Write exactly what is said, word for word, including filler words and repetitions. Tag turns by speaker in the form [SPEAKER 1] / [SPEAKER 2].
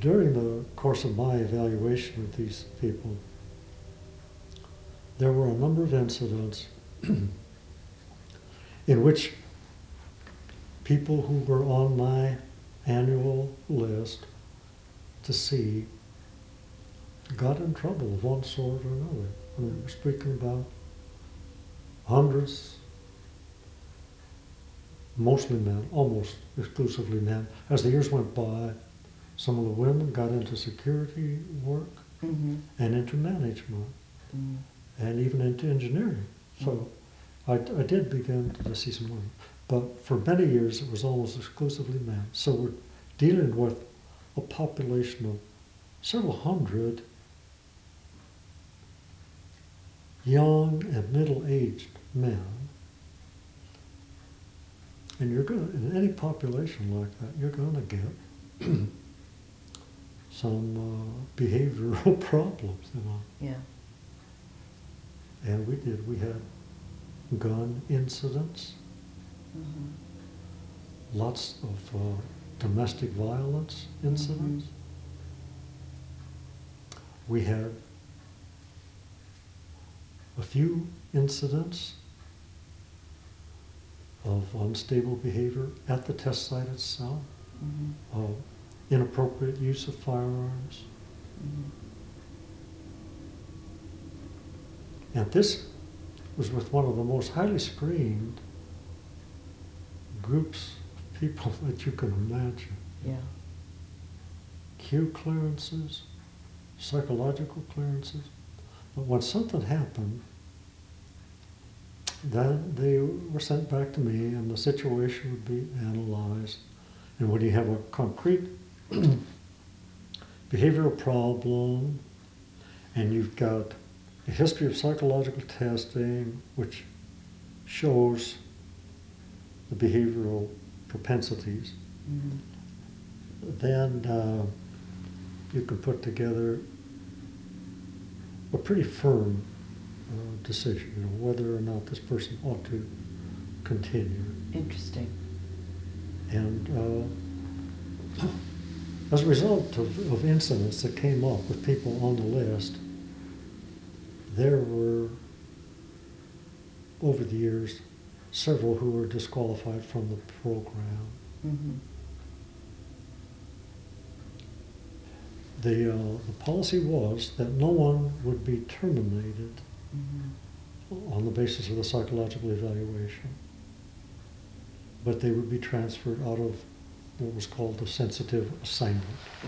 [SPEAKER 1] during the course of my evaluation with these people, there were a number of incidents in which people who were on my annual list to see got in trouble of one sort or another. I mean, we're speaking about hundreds, mostly men, almost exclusively men. As the years went by, some of the women got into security work
[SPEAKER 2] Mm-hmm.
[SPEAKER 1] and into management
[SPEAKER 2] Mm.
[SPEAKER 1] and even into engineering. So I, I did begin to see some women. But for many years, it was almost exclusively men. So we're dealing with a population of several hundred young and middle-aged men. And you're going to, in any population like that, you're going to get some uh, behavioral problems, you know.
[SPEAKER 2] Yeah.
[SPEAKER 1] And we did. We had gun incidents,
[SPEAKER 2] Mm-hmm.
[SPEAKER 1] lots of uh, domestic violence incidents. We had a few incidents of unstable behavior at the test site itself,
[SPEAKER 2] Mm-hmm.
[SPEAKER 1] of inappropriate use of firearms.
[SPEAKER 2] Mm-hmm.
[SPEAKER 1] And this was with one of the most highly screened groups of people that you can imagine.
[SPEAKER 2] Yeah.
[SPEAKER 1] Q clearances, psychological clearances. But when something happened, then they were sent back to me and the situation would be analyzed. And when you have a concrete behavioral problem and you've got a history of psychological testing which shows the behavioral propensities,
[SPEAKER 2] Mm-hmm.
[SPEAKER 1] then uh, you can put together a pretty firm uh, decision, you know, whether or not this person ought to continue.
[SPEAKER 2] Interesting.
[SPEAKER 1] And uh, as a result of, of incidents that came up with people on the list, there were, over the years, several who were disqualified from the program.
[SPEAKER 2] Mm-hmm.
[SPEAKER 1] The, uh, the policy was that no one would be terminated
[SPEAKER 2] Mm-hmm.
[SPEAKER 1] on the basis of the psychological evaluation, but they would be transferred out of what was called the sensitive assignment.